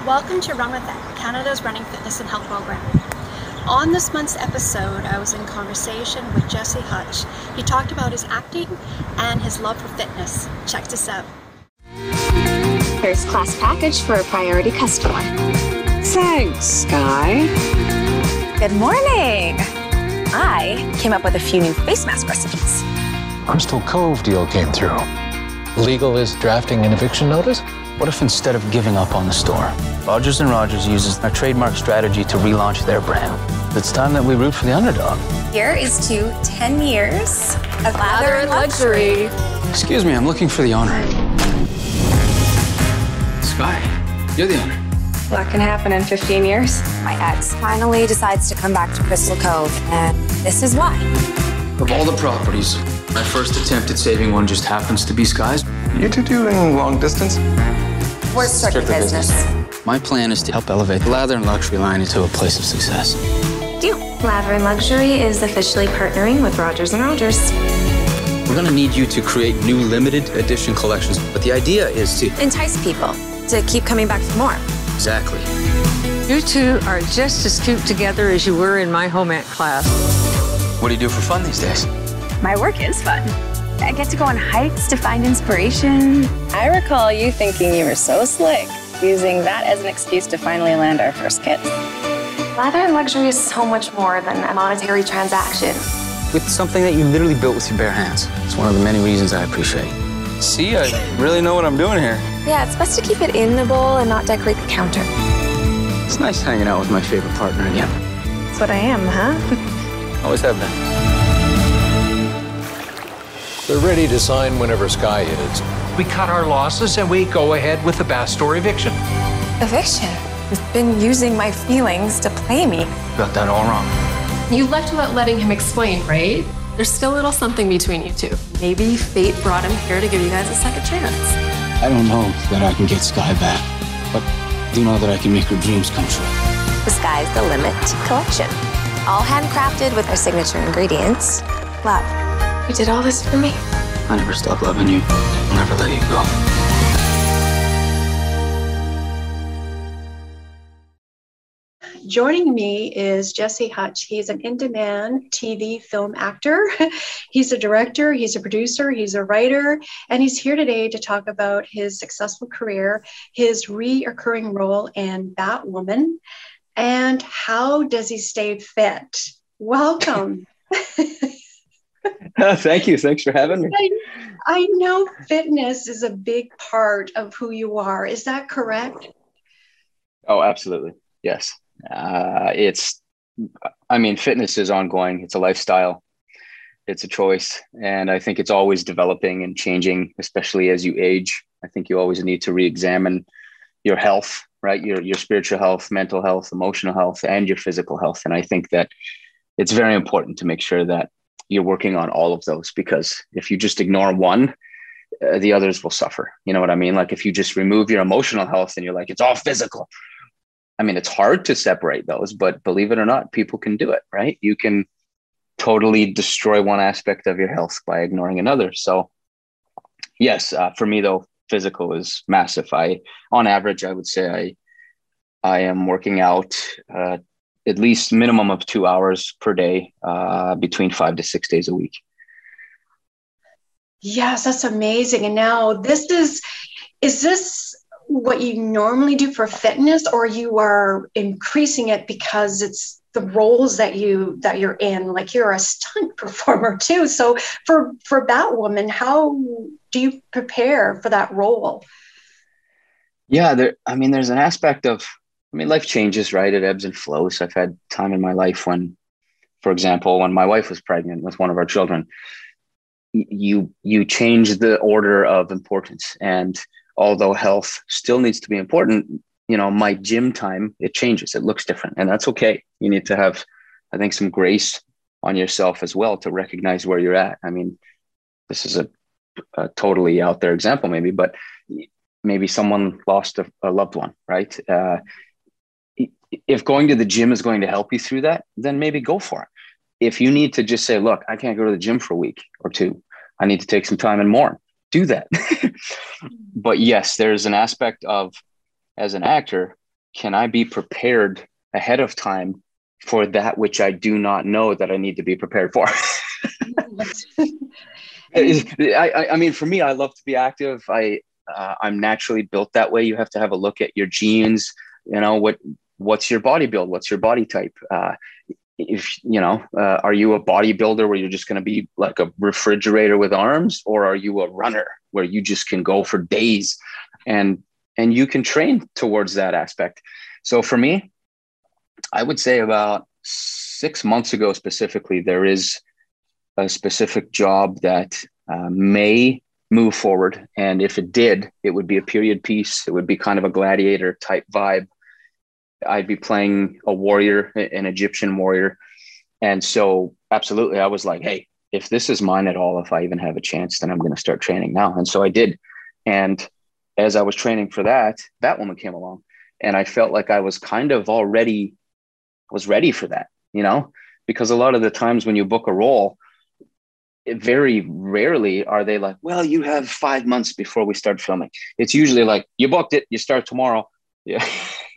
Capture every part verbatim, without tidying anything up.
Welcome to Run With It, Canada's running fitness and health program. On this month's episode, I was in conversation with Jesse Hutch. He talked about his acting and his love for fitness. Check this out. First class package for a priority customer. Thanks, Sky. Good morning. I came up with a few new face mask recipes. Crystal Cove deal came through. Legal is drafting an eviction notice? What if instead of giving up on the store, Rogers and Rogers uses our trademark strategy to relaunch their brand? It's time that we root for the underdog. Here is to ten years of lather and luxury. Excuse me, I'm looking for the owner. Sky, you're the owner. What can happen in fifteen years? My ex finally decides to come back to Crystal Cove, and this is why. Of all the properties, my first attempt at saving one just happens to be Sky's. You two doing long distance? We're circuit business. My plan is to help elevate the Lather and Luxury line into a place of success. Do. Lather and Luxury is officially partnering with Rogers and Rogers. We're gonna need you to create new limited edition collections, but the idea is to Entice people to keep coming back for more. Exactly. You two are just as cute together as you were in my home ec class. What do you do for fun these days? My work is fun. I get to go on hikes to find inspiration. I recall you thinking you were so slick, using that as an excuse to finally land our first kiss. Lather and Luxury is so much more than a monetary transaction. With something that you literally built with your bare hands. It's one of the many reasons I appreciate. See, I really know what I'm doing here. Yeah, it's best to keep it in the bowl and not decorate the counter. It's nice hanging out with my favorite partner again. That's what I am, huh? Always have been. They're ready to sign whenever Sky is. We cut our losses and we go ahead with the Bass Store eviction. Eviction? You've been using my feelings to play me. Got that all wrong. You left without letting him explain, right? There's still a little something between you two. Maybe fate brought him here to give you guys a second chance. I don't know that I can get Sky back, but I do know that I can make her dreams come true. The Sky's the Limit collection. All handcrafted with our signature ingredients. Love. You did all this for me. I never stop loving you. I'll never let you go. Joining me is Jesse Hutch. He's an in-demand T V film actor. He's a director, he's a producer, he's a writer, and he's here today to talk about his successful career, his reoccurring role in Batwoman, and how does he stay fit. Welcome. Uh, thank you. Thanks for having me. I, I know fitness is a big part of who you are. Is that correct? Oh, absolutely. Yes. Uh, it's, I mean, fitness is ongoing. It's a lifestyle. It's a choice. And I think it's always developing and changing, especially as you age. I think you always need to re-examine your health, right? Your, your spiritual health, mental health, emotional health, and your physical health. And I think that it's very important to make sure that you're working on all of those, because if you just ignore one, uh, the others will suffer. You know what I mean? Like if you just remove your emotional health and you're like, it's all physical. I mean, it's hard to separate those, but believe it or not, people can do it, right? You can totally destroy one aspect of your health by ignoring another. So yes, uh, for me though, physical is massive. I, on average, I would say I, I am working out, uh, at least minimum of two hours per day, uh, between five to six days a week. Yes, that's amazing. And now this is, is this what you normally do for fitness, or you are increasing it because it's the roles that you, that you're in? Like you're a stunt performer too. So for, for Batwoman, how do you prepare for that role? Yeah, there, I mean, there's an aspect of, I mean, life changes, right? It ebbs and flows. I've had time in my life when, for example, when my wife was pregnant with one of our children, you, you change the order of importance. And although health still needs to be important, you know, my gym time, it changes, it looks different, and that's okay. You need to have, I think, some grace on yourself as well to recognize where you're at. I mean, this is a, a totally out there example maybe, but maybe someone lost a, a loved one, right? Uh, if going to the gym is going to help you through that, then maybe go for it. If you need to just say, look, I can't go to the gym for a week or two, I need to take some time and mourn, do that. But yes, there's an aspect of, as an actor, can I be prepared ahead of time for that which I do not know that I need to be prepared for? I, I mean, for me, I love to be active. I, uh, I'm naturally built that way. You have to have a look at your genes, you know, what, what's your body build? What's your body type? Uh, if, you know, uh, are you a bodybuilder where you're just going to be like a refrigerator with arms, or are you a runner where you just can go for days and, and you can train towards that aspect? So for me, I would say about six months ago, specifically, there is a specific job that uh, may move forward. And if it did, it would be a period piece. It would be kind of a gladiator type vibe. I'd be playing a warrior, an Egyptian warrior. And so absolutely, I was like, hey, if this is mine at all, if I even have a chance, then I'm going to start training now. And so I did. And as I was training for that, Batwoman came along, and I felt like I was kind of already was ready for that, you know, because a lot of the times when you book a role, it very rarely are they like, well, you have five months before we start filming. It's usually like, you booked it, you start tomorrow. Yeah.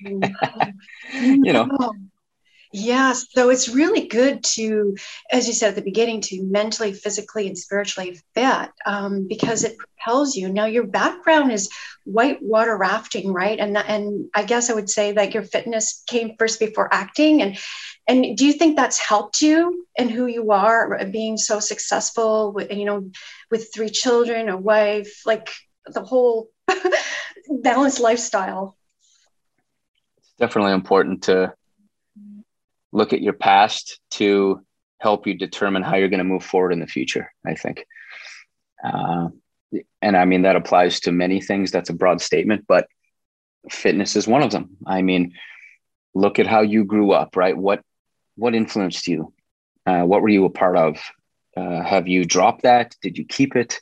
You know. Yes. So it's really good to, as you said at the beginning, to mentally, physically, and spiritually fit, um, because it propels you. Now, your background is whitewater rafting, right? And and I guess I would say that your fitness came first before acting. And and do you think that's helped you in who you are, being so successful with, you know, with three children, a wife, like the whole balanced lifestyle? It's definitely important to look at your past to help you determine how you're going to move forward in the future, I think. Uh, and I mean, that applies to many things. That's a broad statement, but fitness is one of them. I mean, look at how you grew up, right? What, what influenced you? Uh, what were you a part of? Uh, have you dropped that? Did you keep it?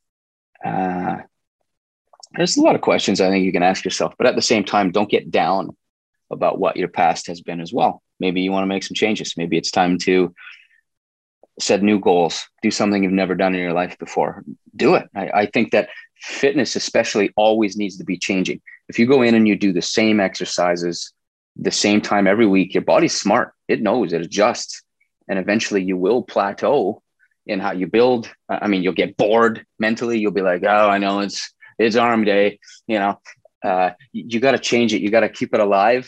Uh, there's a lot of questions I think you can ask yourself, but at the same time, don't get down about what your past has been as well. Maybe you want to make some changes. Maybe it's time to set new goals, do something you've never done in your life before. Do it. I, I think that fitness especially always needs to be changing. If you go in and you do the same exercises the same time every week, your body's smart. It knows, it adjusts. And eventually you will plateau in how you build. I mean, you'll get bored mentally. You'll be like, oh, I know it's, it's arm day. You know, uh, you, you got to change it. You got to keep it alive.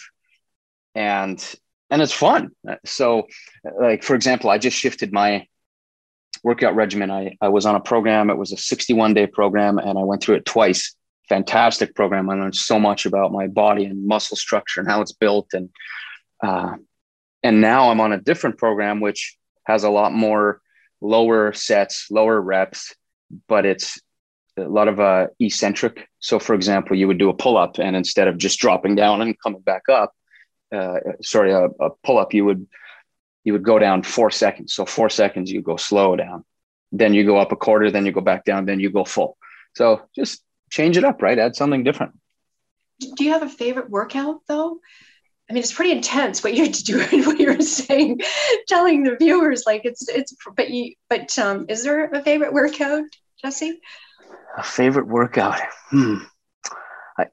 And And it's fun. So like, for example, I just shifted my workout regimen. I, I was on a program. It was a sixty-one day program, and I went through it twice. Fantastic program. I learned so much about my body and muscle structure and how it's built. And, uh, and now I'm on a different program, which has a lot more lower sets, lower reps, but it's a lot of uh, eccentric. So for example, you would do a pull-up, and instead of just dropping down and coming back up, Uh, sorry, a, a pull-up, you would you would go down four seconds. So four seconds, you go slow down. Then you go up a quarter, then you go back down, then you go full. So just change it up, right? Add something different. Do you have a favorite workout, though? I mean, it's pretty intense what you're doing, what you're saying, telling the viewers, like it's, it's, but you, but um, is there a favorite workout, Jesse? A favorite workout? Hmm. I,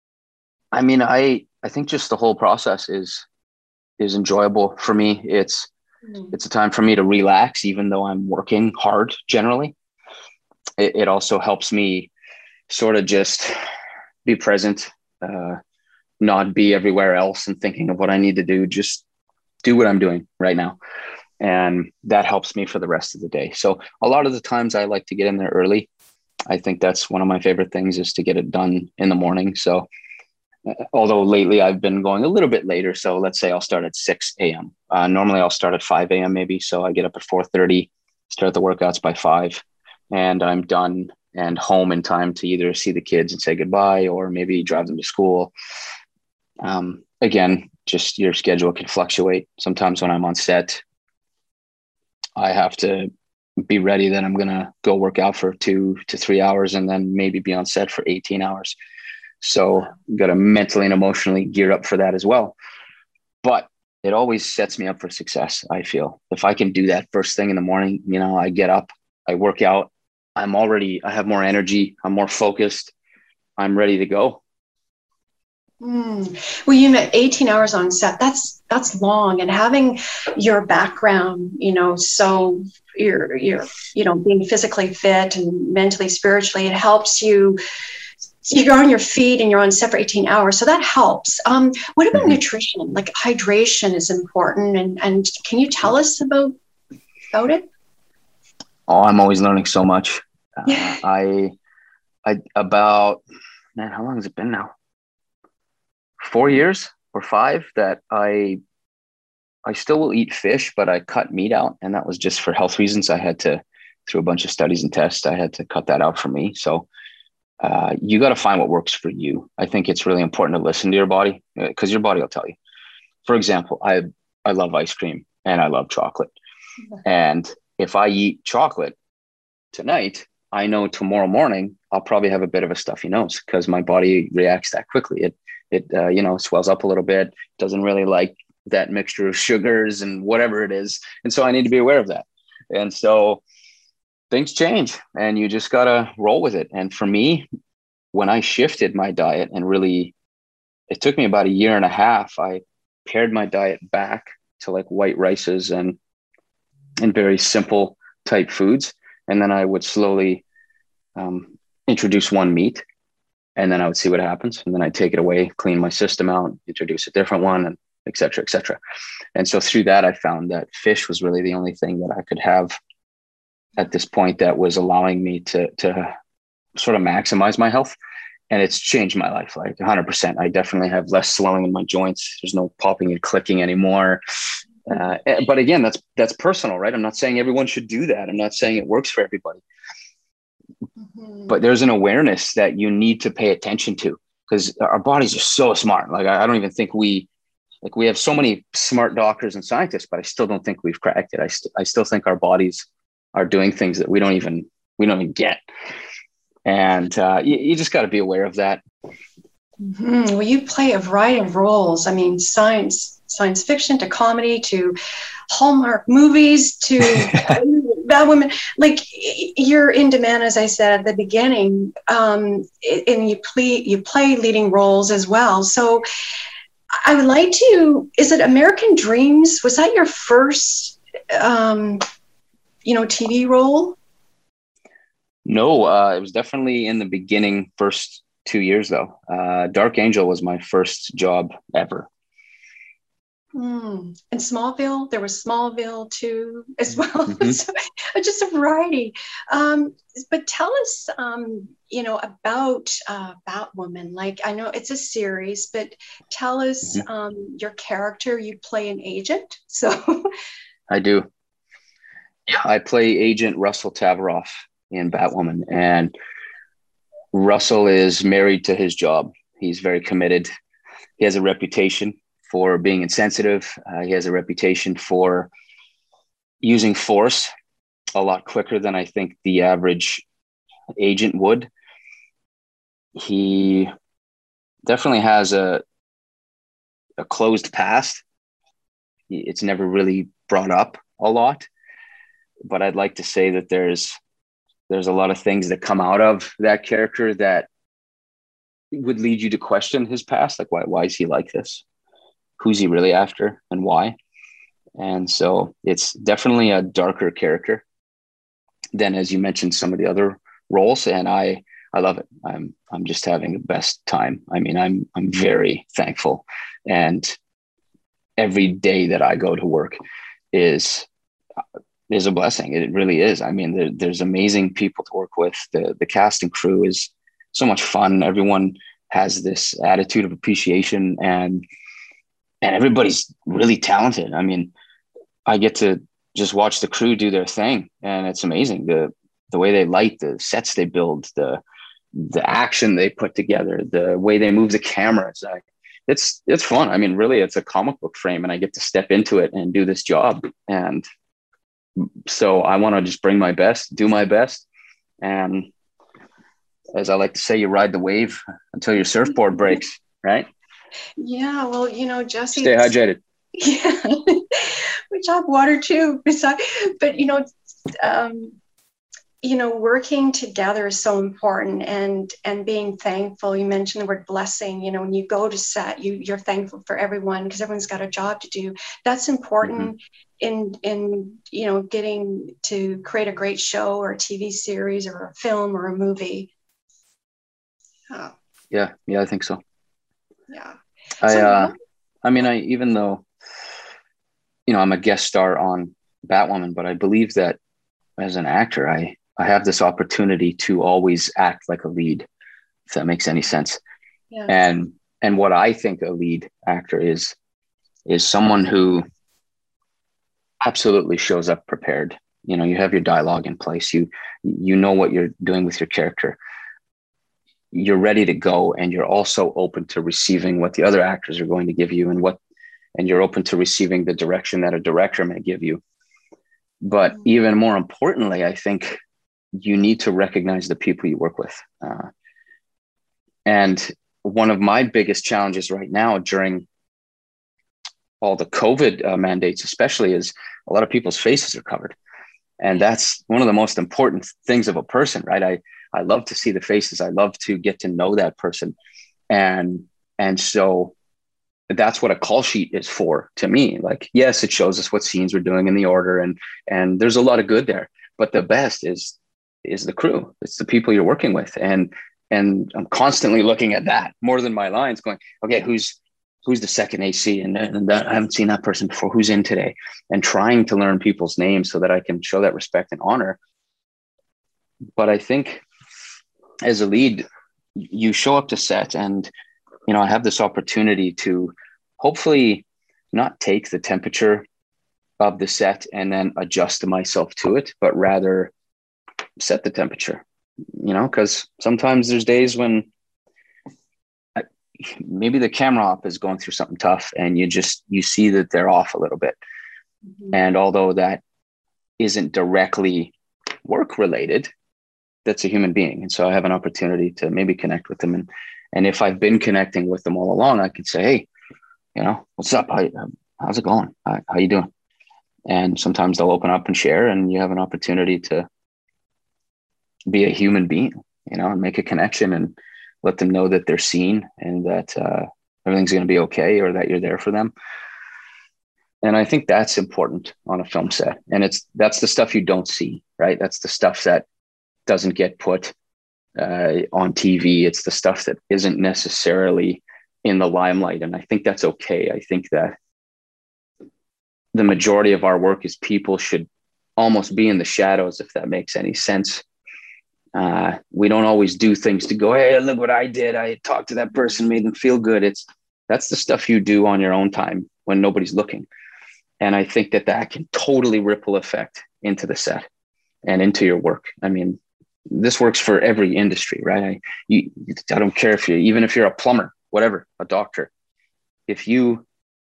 I mean, I, I think just the whole process is, is enjoyable for me. It's, mm. it's a time for me to relax, even though I'm working hard generally. It, it also helps me sort of just be present, uh, not be everywhere else and thinking of what I need to do. Just do what I'm doing right now. And that helps me for the rest of the day. So a lot of the times I like to get in there early. I think that's one of my favorite things, is to get it done in the morning. So although lately I've been going a little bit later. So let's say I'll start at six a.m. Uh, normally I'll start at five a.m. maybe. So I get up at four thirty, start the workouts by five, and I'm done and home in time to either see the kids and say goodbye, or maybe drive them to school. Um, again, just your schedule can fluctuate. Sometimes when I'm on set, I have to be ready that I'm going to go work out for two to three hours and then maybe be on set for eighteen hours. So you got to mentally and emotionally gear up for that as well. But it always sets me up for success. I feel if I can do that first thing in the morning, you know, I get up, I work out, I'm already, I have more energy, I'm more focused, I'm ready to go. Mm. Well, you met eighteen hours on set. That's that's long, and having your background, you know, so you're you're you know being physically fit and mentally, spiritually, it helps you. You're on your feet and you're on set for eighteen hours, so that helps. Um, what about mm-hmm. nutrition? Like hydration is important, and and can you tell us about about it? Oh, I'm always learning so much. Yeah. Uh, I I about man, how long has it been now? Four years or five that I I still will eat fish, but I cut meat out, and that was just for health reasons. I had to, through a bunch of studies and tests, I had to cut that out for me. So uh, you got to find what works for you. I think it's really important to listen to your body, because your body will tell you. For example, I I love ice cream and I love chocolate, and if I eat chocolate tonight, I know tomorrow morning I'll probably have a bit of a stuffy nose because my body reacts that quickly. It It, uh, you know, swells up a little bit, doesn't really like that mixture of sugars and whatever it is. And so I need to be aware of that. And so things change and you just got to roll with it. And for me, when I shifted my diet and really, it took me about a year and a half, I pared my diet back to like white rices and, and very simple type foods. And then I would slowly um, introduce one meat. And then I would see what happens. And then I'd take it away, clean my system out, introduce a different one, and et cetera, et cetera. And so through that, I found that fish was really the only thing that I could have at this point that was allowing me to, to sort of maximize my health. And it's changed my life, like one hundred percent. I definitely have less swelling in my joints. There's no popping and clicking anymore. Uh, but again, that's, that's personal, right? I'm not saying everyone should do that. I'm not saying it works for everybody. But there's an awareness that you need to pay attention to, because our bodies are so smart. Like, I don't even think we, like we have so many smart doctors and scientists, but I still don't think we've cracked it. I, st- I still think our bodies are doing things that we don't even, we don't even get. And uh, you, you just got to be aware of that. Mm-hmm. Well, you play a variety of roles. I mean, science, science fiction to comedy to Hallmark movies to Bad Women. Like, you're in demand, as I said at the beginning, um, and you play you play leading roles as well. So I would like to. Is it American Dreams? Was that your first, um, you know, T V role? No, uh, it was definitely in the beginning, first two years though. Uh, Dark Angel was my first job ever. Mm. And Smallville, there was Smallville too, as well. Mm-hmm. So, just a variety. Um, but tell us, um, you know, about uh, Batwoman. Like, I know it's a series, but tell us mm-hmm. um, your character. You play an agent, so. I do. Yeah, I play Agent Russell Tavaroff in Batwoman, and Russell is married to his job. He's very committed. He has a reputation for being insensitive. Uh, he has a reputation for using force a lot quicker than I think the average agent would. He definitely has a, a closed past. It's never really brought up a lot, but I'd like to say that there's there's a lot of things that come out of that character that would lead you to question his past. Like, why, why is he like this? Who's he really after and why? And so it's definitely a darker character than, as you mentioned, some of the other roles. And I, I love it. I'm, I'm just having the best time. I mean, I'm, I'm very thankful. And every day that I go to work is, is a blessing. It really is. I mean, there, there's amazing people to work with. The, the cast and crew is so much fun. Everyone has this attitude of appreciation, and And everybody's really talented. I mean, I get to just watch the crew do their thing, and it's amazing. The the way they light, the sets they build, the the action they put together, the way they move the cameras. Like, it's it's fun. I mean, really, it's a comic book frame, and I get to step into it and do this job. And so I want to just bring my best, do my best, and as I like to say, you ride the wave until your surfboard breaks, right? Yeah, well, you know, Jesse. Stay hydrated. Yeah, we have water too. But, you know, um, you know, working together is so important, and and being thankful. You mentioned the word blessing. You know, when you go to set, you you're thankful for everyone because everyone's got a job to do. That's important mm-hmm. in in you know, getting to create a great show or a T V series or a film or a movie. Oh. Yeah, yeah, I think so. Yeah. I so, uh, I mean, I even though, you know, I'm a guest star on Batwoman, but I believe that as an actor, I I have this opportunity to always act like a lead, if that makes any sense. Yes. And and what I think a lead actor is, is someone who absolutely shows up prepared. You know, you have your dialogue in place. You you know what you're doing with your character. You're ready to go, and you're also open to receiving what the other actors are going to give you, and what, and you're open to receiving the direction that a director may give you. But mm-hmm. even more importantly, I think you need to recognize the people you work with. Uh, and one of my biggest challenges right now during all the COVID uh, mandates, especially, is a lot of people's faces are covered. And that's one of the most important things of a person, right? I, I love to see the faces. I love to get to know that person. And, and so that's what a call sheet is for to me. Like, yes, it shows us what scenes we're doing in the order, and, and there's a lot of good there, but the best is, is the crew. It's the people you're working with. And, and I'm constantly looking at that more than my lines, going, okay, who's, who's the second A C? And, and that, I haven't seen that person before. Who's in today? And trying to learn people's names so that I can show that respect and honor. But I think as a lead, you show up to set, and, you know, I have this opportunity to hopefully not take the temperature of the set and then adjust myself to it, but rather set the temperature, you know, because sometimes there's days when I, maybe the camera op is going through something tough, and you just, you see that they're off a little bit. Mm-hmm. And although that isn't directly work related, that's a human being. And so I have an opportunity to maybe connect with them. And, and if I've been connecting with them all along, I can say, hey, you know, what's up? How, how's it going? How, how you doing? And sometimes they'll open up and share, and you have an opportunity to be a human being, you know, and make a connection and let them know that they're seen, and that uh, everything's going to be okay, or that you're there for them. And I think that's important on a film set. And it's, that's the stuff you don't see, right? That's the stuff that doesn't get put uh, on T V. It's the stuff that isn't necessarily in the limelight. And I think that's okay. I think that the majority of our work as people should almost be in the shadows, if that makes any sense. Uh, we don't always do things to go, hey, look what I did. I talked to that person, made them feel good. It's, that's the stuff you do on your own time when nobody's looking. And I think that that can totally ripple effect into the set and into your work. I mean, this works for every industry, right? I, you, I don't care if you, even if you're a plumber, whatever, a doctor, if you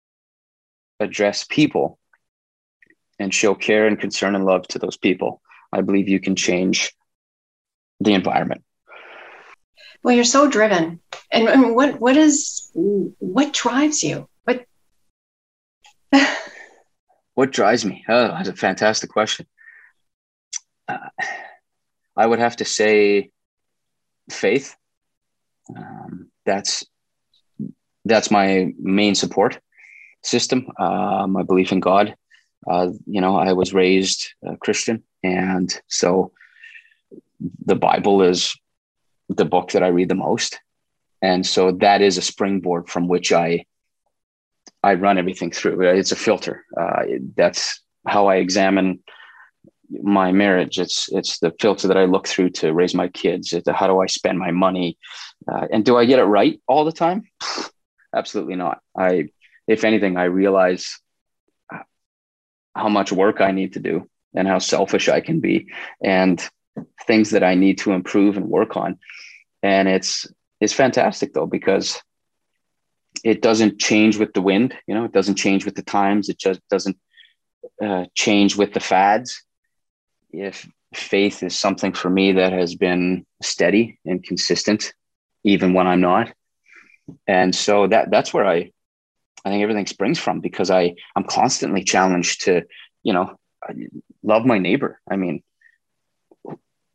address people and show care and concern and love to those people, I believe you can change the environment. Well, you're so driven. And, and what, what is, what drives you? What, what drives me? Oh, that's a fantastic question. Uh, I would have to say faith. Um, that's, that's my main support system. Uh, my belief in God. Uh, you know, I was raised a Christian, and so the Bible is the book that I read the most. And so that is a springboard from which I, I run everything through. It's a filter. Uh, that's how I examine my marriage. It's, it's the filter that I look through to raise my kids. It's how do I spend my money? Uh, and do I get it right all the time? Absolutely not. I, if anything, I realize how much work I need to do and how selfish I can be, and things that I need to improve and work on. And it's, it's fantastic though, because it doesn't change with the wind, you know, it doesn't change with the times. It just doesn't uh, change with the fads. If faith is something for me that has been steady and consistent, even when I'm not. And so that, that's where I, I think everything springs from, because I, I'm constantly challenged to, you know, love my neighbor. I mean,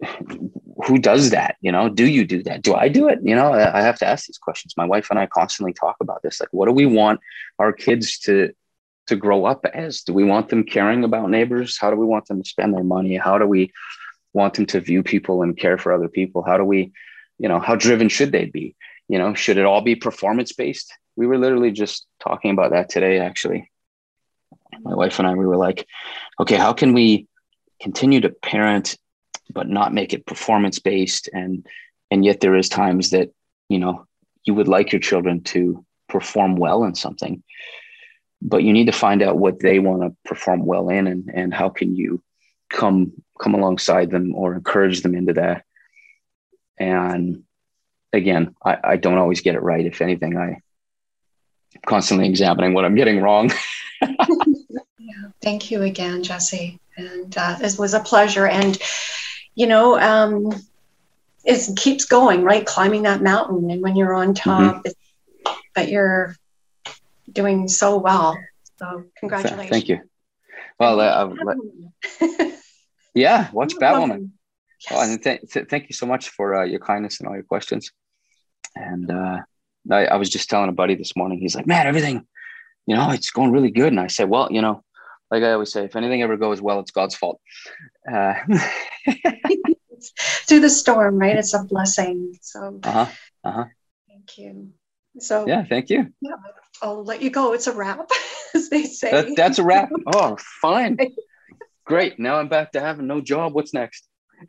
who does that? You know, do you do that? Do I do it? You know, I have to ask these questions. My wife and I constantly talk about this. Like, what do we want our kids to, to grow up as? Do we want them caring about neighbors? How do we want them to spend their money? How do we want them to view people and care for other people? How do we, you know, how driven should they be? You know, should it all be performance-based? We were literally just talking about that today, actually. My wife and I, we were like, okay, how can we continue to parent, but not make it performance-based? And, and yet there is times that, you know, you would like your children to perform well in something, but you need to find out what they want to perform well in, and, and how can you come, come alongside them or encourage them into that. And again, I, I don't always get it right. If anything, I constantly examining what I'm getting wrong. Yeah, thank you again, Jesse. And uh, it was a pleasure. And, you know, um, it keeps going, right? Climbing that mountain. And when you're on top, mm-hmm. it's, but you're doing so well. So congratulations. Thank you. Well, uh, let, yeah, watch Batwoman. Yes. Oh, and th- th- thank you so much for uh, your kindness and all your questions. And uh, I, I was just telling a buddy this morning, he's like, man, everything, you know, it's going really good. And I said, well, you know, like I always say, if anything ever goes well, it's God's fault. Uh, Through the storm, right? It's a blessing. So uh-huh, uh-huh. Thank you. So yeah, thank you. Yeah, I'll let you go. It's a wrap, as they say. That, that's a wrap. Oh, fine. Great. Now I'm back to having no job. What's next?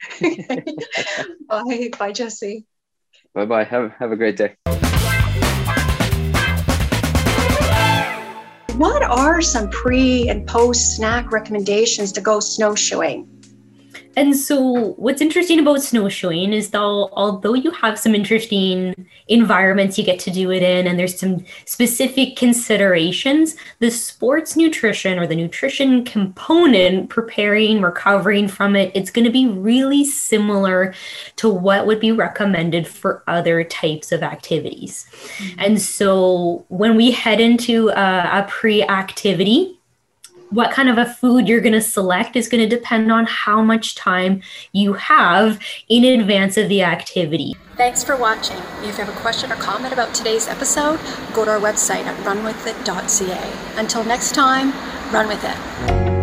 Bye. Bye, Jesse. Bye-bye. Have, have a great day. What are some pre and post snack recommendations to go snowshoeing? And so what's interesting about snowshoeing is though, although you have some interesting environments you get to do it in, and there's some specific considerations, the sports nutrition or the nutrition component, preparing, recovering from it, it's going to be really similar to what would be recommended for other types of activities. Mm-hmm. And so when we head into a, a pre-activity, what kind of a food you're going to select is going to depend on how much time you have in advance of the activity. Thanks for watching. If you have a question or comment about today's episode, go to our website at run with it dot c a. Until next time, run with it.